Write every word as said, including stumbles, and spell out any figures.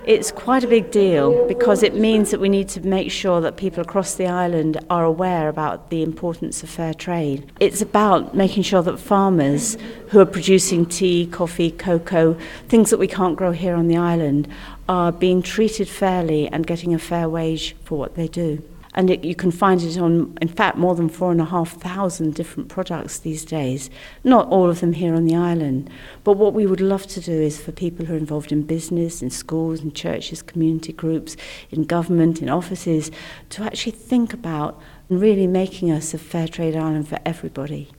It's quite a big deal because it means that we need to make sure that people across the island are aware about the importance of fair trade. It's about making sure that farmers who are producing tea, coffee, cocoa, things that we can't grow here on the island, are being treated fairly and getting a fair wage for what they do. And it, you can find it on, in fact, more than four and a half thousand different products these days. Not all of them here on the island. But what we would love to do is for people who are involved in business, in schools, in churches, community groups, in government, in offices, to actually think about really making us a fair trade island for everybody.